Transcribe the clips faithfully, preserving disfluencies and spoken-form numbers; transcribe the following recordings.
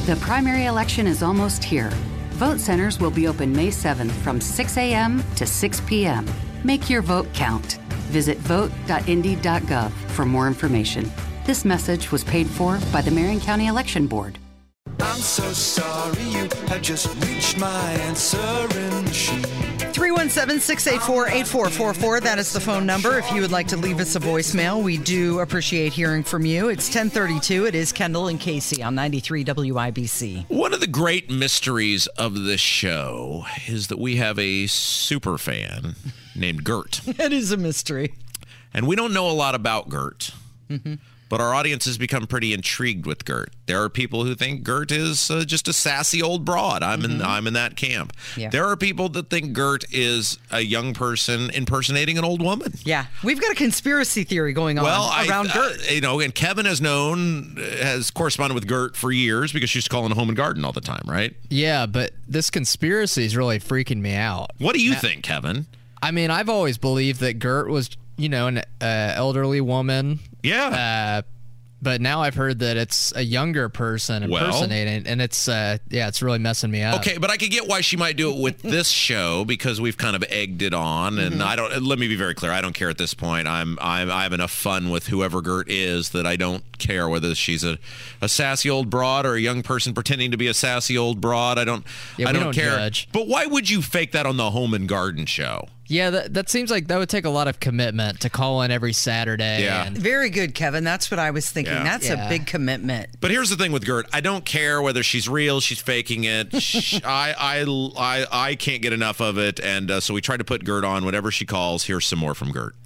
The primary election is almost here. Vote centers will be open May seventh from six a.m. to six p.m. Make your vote count. Visit vote dot indy dot gov for more information. This message was paid for by the Marion County Election Board. I'm so sorry you have just reached my answering machine. three one seven, six eight four, eight four four four. That is the phone number. If you would like to leave us a voicemail, we do appreciate hearing from you. It's ten thirty-two. It is Kendall and Casey on ninety-three W I B C. One of the great mysteries of this show is that we have a super fan named Gert. It is a mystery. And we don't know a lot about Gert. Mm-hmm. But our audience has become pretty intrigued with Gert. There are people who think Gert is uh, just a sassy old broad. I'm mm-hmm. in I'm in that camp. Yeah. There are people that think Gert is a young person impersonating an old woman. Yeah, we've got a conspiracy theory going on well, around I, Gert. Uh, you know, and Kevin has known, has corresponded with Gert for years because she's calling Home and Garden all the time, right? Yeah, but this conspiracy is really freaking me out. What do you now, think, Kevin? I mean, I've always believed that Gert was, you know, an uh, elderly woman. Yeah. Uh, but now I've heard that it's a younger person impersonating, well, and it's, uh, yeah, it's really messing me up. Okay, but I could get why she might do it with this show because we've kind of egged it on, and mm-hmm. I don't. Let me be very clear. I don't care at this point. I'm, I'm, I have enough fun with whoever Gert is that I don't care whether she's a, a sassy old broad or a young person pretending to be a sassy old broad. I don't. Yeah, I we don't, don't care. Judge. But why would you fake that on the Home and Garden show? Yeah, that, that seems like that would take a lot of commitment to call in every Saturday. Yeah. And, Very good, Kevin. That's what I was thinking. Yeah. That's Yeah. a big commitment. But here's the thing with Gert. I don't care whether she's real, she's faking it. I, I, I, I can't get enough of it. And uh, so we tried to put Gert on whenever she calls. Here's some more from Gert.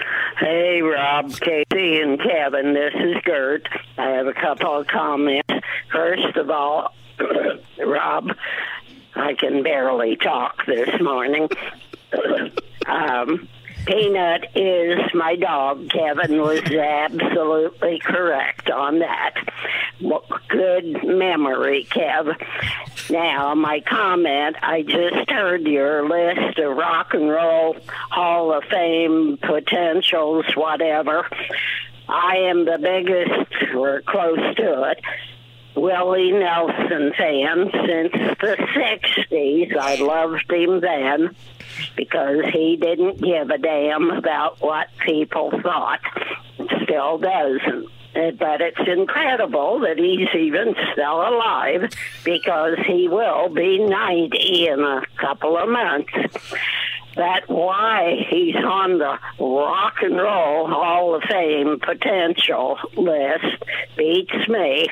Hey, Rob, Casey, and Kevin. This is Gert. I have a couple of comments. First of all, Rob, I can barely talk this morning. um, Peanut is my dog. Kevin was absolutely correct on that. Good memory, Kev. Now, my comment, I just heard your list of Rock and Roll Hall of Fame potentials, whatever. I am the biggest, or close to it, Willie Nelson fan since the sixties. I loved him then because he didn't give a damn about what people thought. Still doesn't. But it's incredible that he's even still alive because he will be ninety in a couple of months. That's why he's on the Rock and Roll Hall of Fame potential list beats me.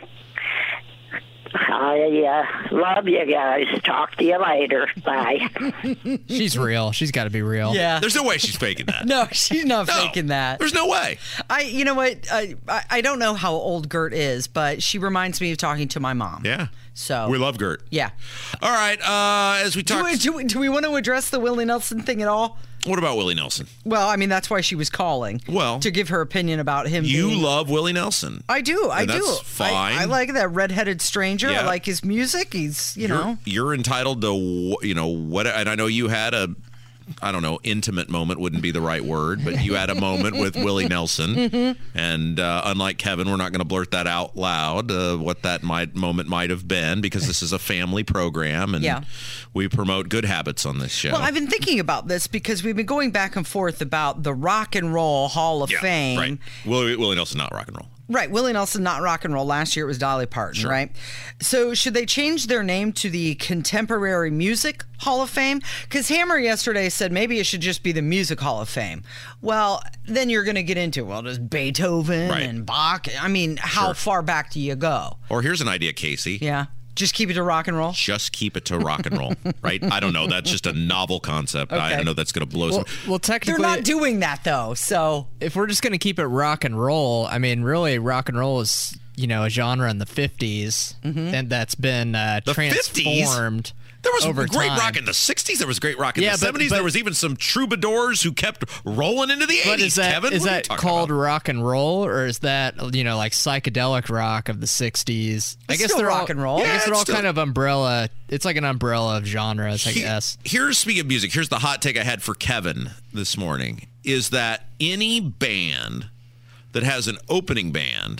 I uh, love you guys. Talk to you later. Bye. She's real. She's got to be real. Yeah. There's no way she's faking that. No, she's not No, faking that. There's no way. I, you know what? I, I, I don't know how old Gert is, but she reminds me of talking to my mom. Yeah. So we love Gert. Yeah. All right. Uh, as we Do talk, we, do, we, do we want to address the Willie Nelson thing at all? what about Willie Nelson? Well, I mean, that's why she was calling. Well, to give her opinion about him. You being, love Willie Nelson. I do. I and do. That's fine. I, I like that redheaded stranger. Yeah. I like his music. He's, you you're, know. You're entitled to, you know, what, and I know you had a, I don't know, intimate moment wouldn't be the right word, but you had a moment with Willie Nelson. Mm-hmm. And uh, unlike Kevin, we're not going to blurt that out loud, uh, what that might moment might have been, because this is a family program and yeah. we promote good habits on this show. Well, I've been thinking about this because we've been going back and forth about the Rock and Roll Hall of yeah, Fame. Right. Willie, Willie Nelson, not rock and roll. Right. Willie Nelson, not rock and roll. Last year it was Dolly Parton, Sure. right? So should they change their name to the Contemporary Music Hall of Fame? Because Hammer yesterday said maybe it should just be the Music Hall of Fame. Well, then you're going to get into, well, does Beethoven Right. and Bach? I mean, how Sure. far back do you go? Or here's an idea, Casey. Yeah. Just keep it to rock and roll? Just keep it to rock and roll, right? I don't know. That's just a novel concept. Okay. I know that's going to blow Well, some. well, They're technically, not doing that, though, so... if we're just going to keep it rock and roll, I mean, really, rock and roll is, you know, a genre in the fifties, Mm-hmm. and that's been uh, The fifties? transformed. There was over great time. rock in the sixties. There was great rock in Yeah, the but- seventies. but- There was even some troubadours who kept rolling into the But eighties. is that Kevin, is what are you that talking called about? rock and roll, or is that, you know, like psychedelic rock of the sixties? I It's guess still they're rock all, and roll. I Yeah, guess they're it's all still- kind of umbrella. It's like an umbrella of genres, I He- guess. Here's, speaking of music, here's the hot take I had for Kevin this morning, is that any band that has an opening band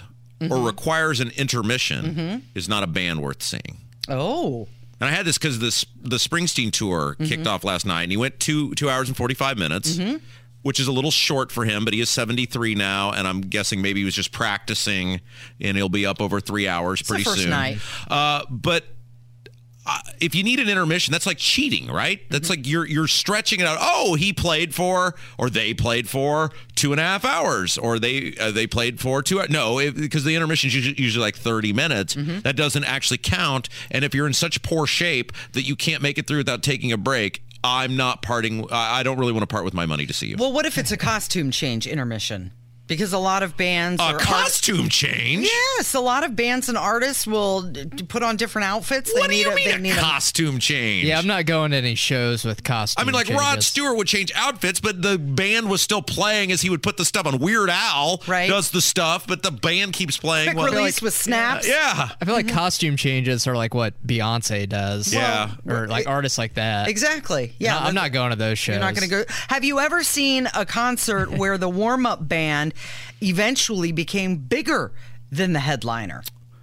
mm-hmm. or requires an intermission mm-hmm. is not a band worth seeing. Oh. And I had this because the, the Springsteen tour mm-hmm. kicked off last night, and he went two two hours and forty-five minutes, mm-hmm. which is a little short for him, but he is seventy-three now, and I'm guessing maybe he was just practicing, and he'll be up over three hours it's pretty the first soon. Night. Uh, but uh, if you need an intermission, that's like cheating, right? That's mm-hmm. like you're you're stretching it out. Oh, he played for, or they played for two and a half hours, or they uh, they played for two. No, it, because the intermission is usually, usually like thirty minutes. Mm-hmm. That doesn't actually count. And if you're in such poor shape that you can't make it through without taking a break, I'm not parting. I don't really want to part with my money to see you. Well, what if it's a costume change intermission? Because a lot of bands... A costume art- change? Yes, a lot of bands and artists will put on different outfits. What they do you need mean a, a they need costume a- change? Yeah, I'm not going to any shows with costume I mean, like changes. Rod Stewart would change outfits, but the band was still playing as he would put the stuff on. Weird Al right. does the stuff, but the band keeps playing. Quick well, release like, with snaps. Yeah. I feel like mm-hmm. costume changes are like what Beyonce does. Yeah. Or like it, artists like that. Exactly. Yeah. No, I'm not going to those shows. You're not going to go. Have you ever seen a concert where the warm-up band eventually became bigger than the headliner?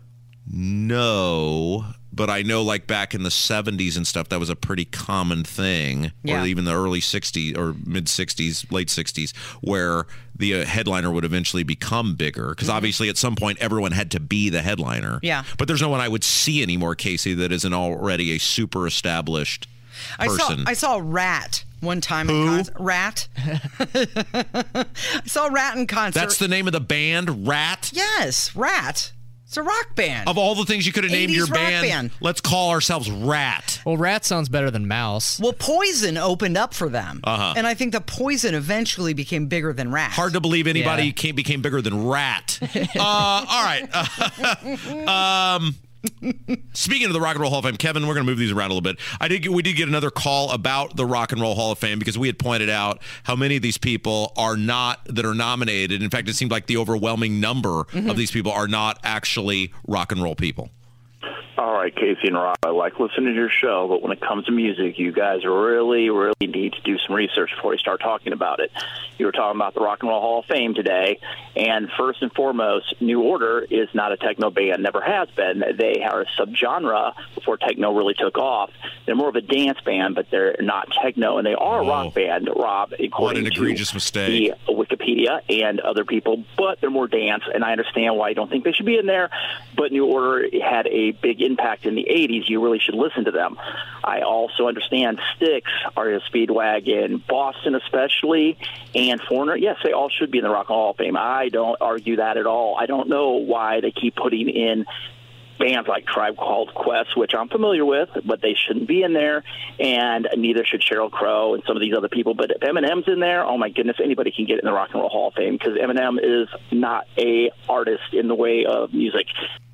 No, but I know like back in the seventies and stuff, that was a pretty common thing, yeah. or even the early sixties or mid sixties, late sixties, where the uh, headliner would eventually become bigger. Because mm-hmm. obviously at some point everyone had to be the headliner. Yeah. But there's no one I would see anymore, Casey, that isn't already a super established person. I saw, I saw Rat one time Who? in concert. Rat. I saw Rat in concert. That's the name of the band, Rat? Yes, Rat. It's a rock band. Of all the things you could have named your band, band, let's call ourselves Rat. Well, Rat sounds better than Mouse. Well, Poison opened up for them. Uh-huh. And I think the Poison eventually became bigger than Rat. Hard to believe anybody yeah. came, became bigger than Rat. uh, all right. um... Speaking of the Rock and Roll Hall of Fame, Kevin, we're going to move these around a little bit. I did. We did get another call about the Rock and Roll Hall of Fame because we had pointed out how many of these people are not that are nominated. In fact, it seemed like the overwhelming number mm-hmm. of these people are not actually rock and roll people. All right, Casey and Rob, I like listening to your show, but when it comes to music, you guys really, really need to do some research before you start talking about it. You were talking about the Rock and Roll Hall of Fame today, and first and foremost, New Order is not a techno band, never has been. They are a subgenre before techno really took off. They're more of a dance band, but they're not techno, and they are a rock oh. band, Rob, according what an egregious to mistake. the Wikipedia and other people, but they're more dance, and I understand why you don't think they should be in there, but New Order had a big impact in the eighties. You really should listen to them. I also understand Styx, R E O Speedwagon, Boston especially, and Foreigner. Yes, they all should be in the Rock and Roll Hall of Fame. I don't argue that at all. I don't know why they keep putting in bands like Tribe Called Quest, which I'm familiar with, but they shouldn't be in there, and neither should Sheryl Crow and some of these other people. But if Eminem's in there, oh my goodness, anybody can get in the Rock and Roll Hall of Fame because Eminem is not a artist in the way of music.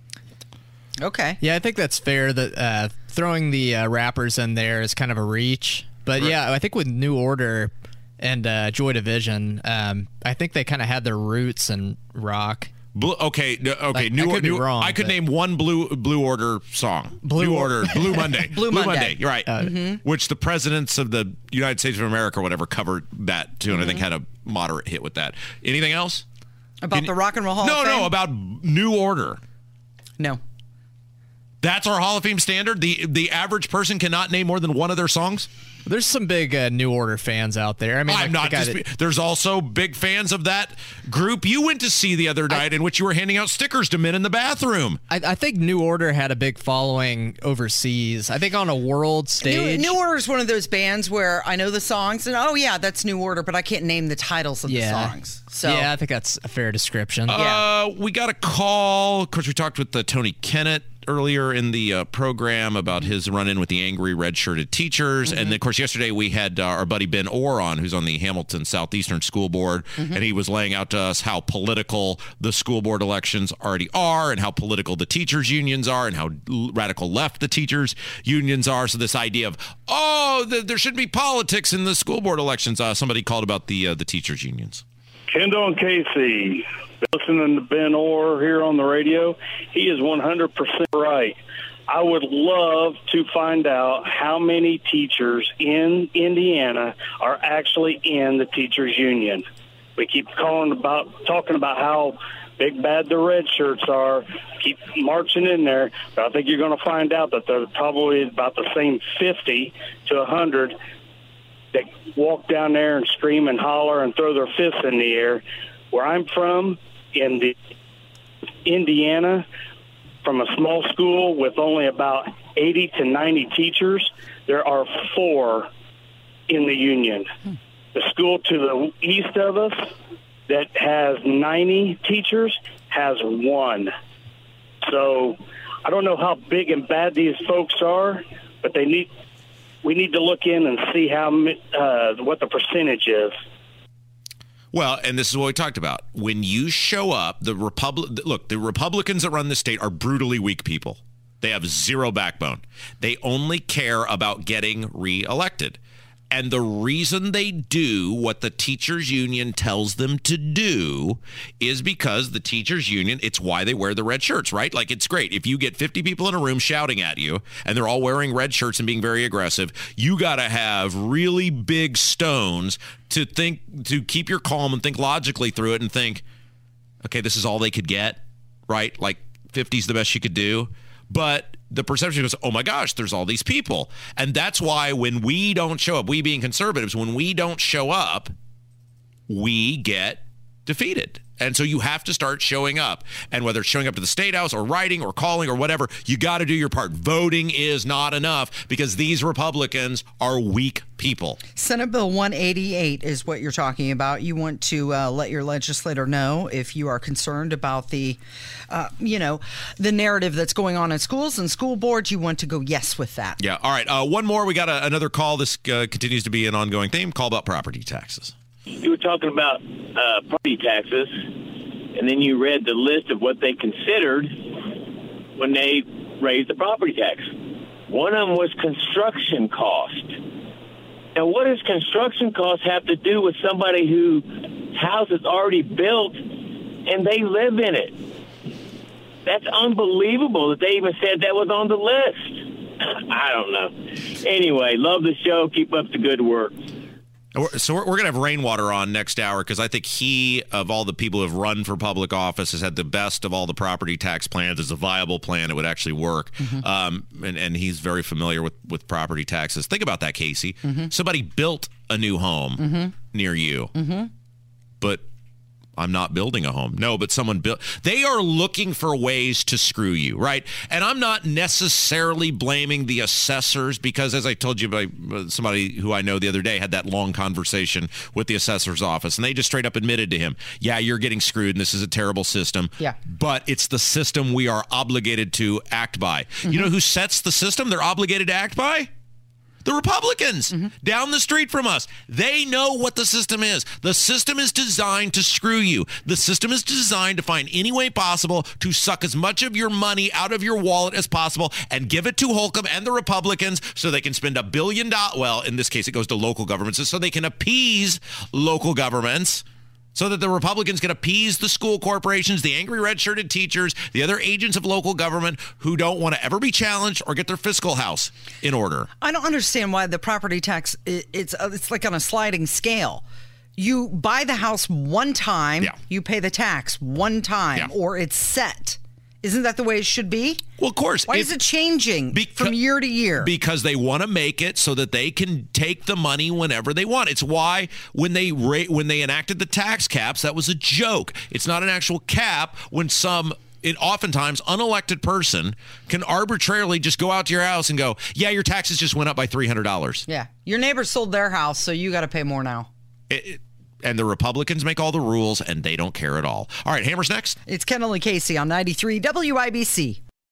Okay. Yeah, I think that's fair that uh, throwing the uh, rappers in there is kind of a reach. But right. yeah, I think with New Order and uh, Joy Division, um, I think they kind of had their roots in rock. Blue, okay, okay. Like, New, I could new, be wrong. I could but... name one Blue Blue Order song. Blue New Order, Blue Monday, Blue, Blue Monday. Monday. You're right. Uh, mm-hmm. Which the presidents of the United States of America, or whatever, covered that too, and mm-hmm. I think had a moderate hit with that. Anything else about Can, the Rock and Roll Hall no, of Fame? No, no, about New Order. No. That's our Hall of Fame standard? The the average person cannot name more than one of their songs? There's some big uh, New Order fans out there. I mean, I'm like, not. Disp- that- there's also big fans of that group you went to see the other night, I, in which you were handing out stickers to men in the bathroom. I, I think New Order had a big following overseas. I think on a world stage. New, New Order is one of those bands where I know the songs and oh yeah, that's New Order, but I can't name the titles of yeah. the songs. So yeah, I think that's a fair description. Uh, yeah. We got a call. Of course, we talked with uh, Tony Kennett earlier in the uh, program about his run-in with the angry red-shirted teachers. Mm-hmm. And, of course, yesterday we had uh, our buddy Ben Orr on, who's on the Hamilton Southeastern School Board, mm-hmm. and he was laying out to us how political the school board elections already are and how political the teachers' unions are and how radical left the teachers' unions are. So this idea of, oh, th- there shouldn't be politics in the school board elections. Uh, somebody called about the uh, the teachers' unions. Kendall and Casey, listening to Ben Orr here on the radio, he is one hundred percent right. I would love to find out how many teachers in Indiana are actually in the teachers union. We keep calling about talking about how big bad the red shirts are. Keep marching in there. But I think you're going to find out that there's probably about the same fifty to one hundred that walk down there and scream and holler and throw their fists in the air. Where I'm from, in the Indiana, from a small school with only about eighty to ninety teachers, there are four in the union. The school to the east of us that has ninety teachers has one. So I don't know how big and bad these folks are, but they need we need to look in and see how uh, what the percentage is. Well, and this is what we talked about. When you show up, the Republic look, the Republicans that run the state are brutally weak people. They have zero backbone. They only care about getting reelected. And the reason they do what the teachers union tells them to do is because the teachers union, it's why they wear the red shirts, right? Like, it's great. If you get fifty people in a room shouting at you and they're all wearing red shirts and being very aggressive, you got to have really big stones to think, to keep your calm and think logically through it and think, okay, this is all they could get, right? Like fifty's the best you could do. But the perception goes, oh my gosh, there's all these people. And that's why when we don't show up, we being conservatives, when we don't show up, we get defeated. And so you have to start showing up. And whether it's showing up to the State House or writing or calling or whatever, you got to do your part. Voting is not enough because these Republicans are weak people. Senate Bill one eighty-eight is what you're talking about. You want to uh, let your legislator know if you are concerned about the, uh, you know, the narrative that's going on in schools and school boards. You want to go yes with that. Yeah. All right. Uh, one more. We got a, another call. This uh, continues to be an ongoing theme. Call about property taxes. You were talking about uh, property taxes, and then you read the list of what they considered when they raised the property tax. One of them was construction cost. Now, what does construction cost have to do with somebody whose house is already built and they live in it? That's unbelievable that they even said that was on the list. I don't know. Anyway, love the show. Keep up the good work. So we're, we're going to have Rainwater on next hour because I think he, of all the people who have run for public office, has had the best of all the property tax plans. It's a viable plan. It would actually work. Mm-hmm. Um, and, and he's very familiar with, with property taxes. Think about that, Casey. Mm-hmm. Somebody built a new home mm-hmm. near you, mm-hmm. but I'm not building a home. No, but someone built. They are looking for ways to screw you, right? And I'm not necessarily blaming the assessors because, as I told you, by somebody who I know the other day had that long conversation with the assessor's office, and they just straight up admitted to him, yeah, you're getting screwed, and this is a terrible system. Yeah. But it's the system we are obligated to act by. Mm-hmm. You know who sets the system they're obligated to act by? The Republicans mm-hmm. down the street from us. They know what the system is. The system is designed to screw you. The system is designed to find any way possible to suck as much of your money out of your wallet as possible and give it to Holcomb and the Republicans so they can spend a billion dollars. Well, in this case, it goes to local governments so they can appease local governments. So that the Republicans can appease the school corporations, the angry red-shirted teachers, the other agents of local government who don't want to ever be challenged or get their fiscal house in order. I don't understand why the property tax, it's it's like on a sliding scale. You buy the house one time, yeah. you pay the tax one time, yeah. or it's set. Isn't that the way it should be? Well, of course. Why is it changing beca- from year to year? Because they want to make it so that they can take the money whenever they want. It's why when they ra- when they enacted the tax caps, that was a joke. It's not an actual cap when some, it, oftentimes, unelected person can arbitrarily just go out to your house and go, yeah, your taxes just went up by three hundred dollars. Yeah. Your neighbor sold their house, so you got to pay more now. It, it, And the Republicans make all the rules, and they don't care at all. All right, Hammer's next. It's Kendall and Casey on ninety-three W I B C.